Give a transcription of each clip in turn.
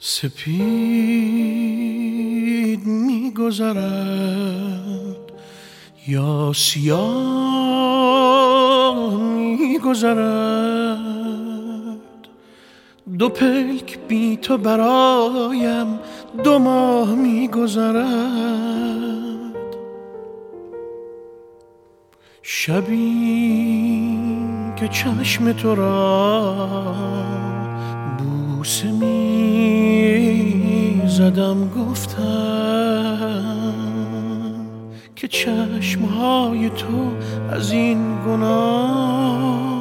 سپید می‌گذرد یا سیاه می‌گذرد، دو پلک بی تو برایم 2 ماه می‌گذرد. شبی که چشم تو را بوسه می‌زدم گفتم که چشمهای تو از این گناه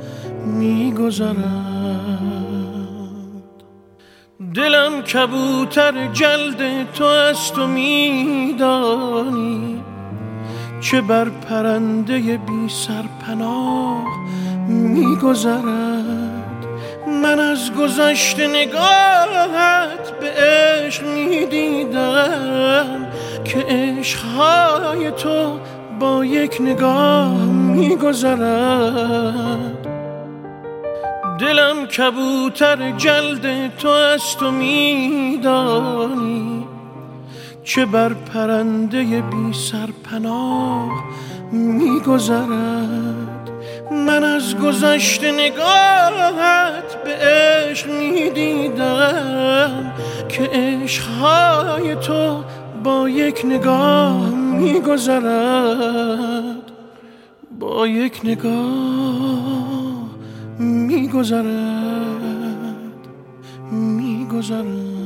می‌گذرد. دلم کبوتر جلد تو است و می‌دانی چه بر پرنده بی سرپناه می‌گذرد. من از گذشت نگاهت به عشق می‌دیدم که عشق‌های تو با یک نگاه می‌گذرد. دلم کبوتر جلد تو است و می‌دانی چه بر پرنده بی سرپناه می‌گذرد. من از گذشت نگاهت به عشق می‌دیدم که عشق‌های تو با یک نگاه می‌گذرد، با یک نگاه می‌گذرد، می‌گذرد.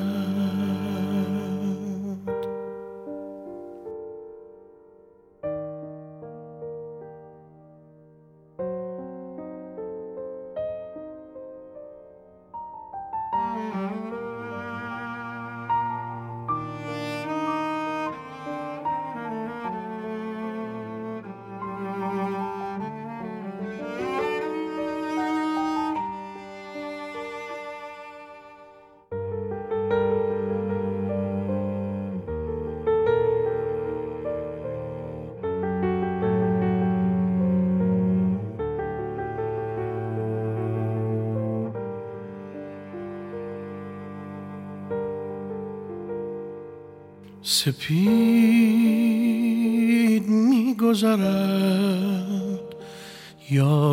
سپید می‌گذرد یا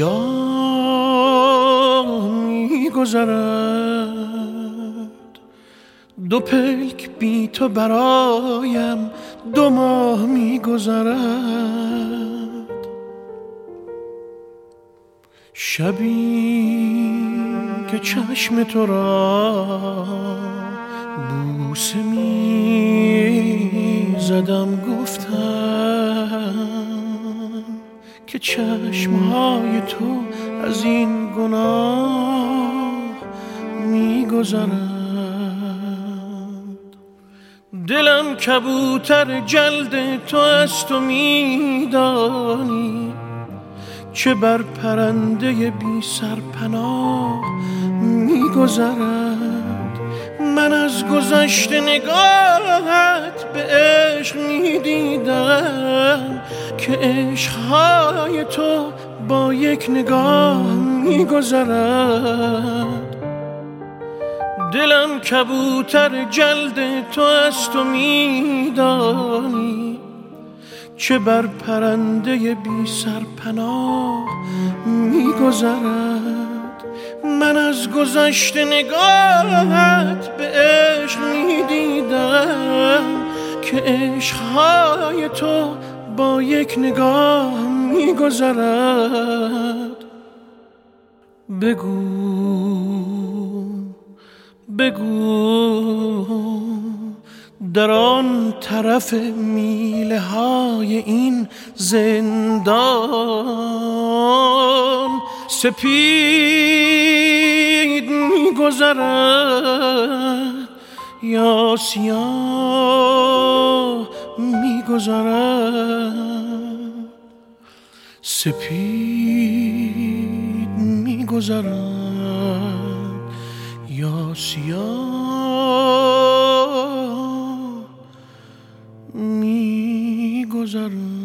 سیاه می‌گذرد، دو پلک بی تو برایم 2 ماه می‌گذرد. شبی که چشم تو را بوسه می‌زدم گفتم که چشمهای تو از این گناه می‌گذرد. دلم کبوتر جلد تو است و می‌دانی چه بر پرنده بی سرپناه می‌گذرد. من از گذشت نگاهت به عشق می‌دیدم که عشق‌های تو با یک نگاه می‌گذرد. دلم کبوتر جلد تو است و می‌دانی چه بر پرنده بی سرپناه می‌گذرد. من از گذشت نگاهت به عشق می‌دیدم که عشق‌های تو با یک نگاه می‌گذرد. بگو در آن طرف میله های این زندان سپید می‌گذرد یا سیاه می‌گذرد. سپید می‌گذرد یا سیاه می‌گذرد.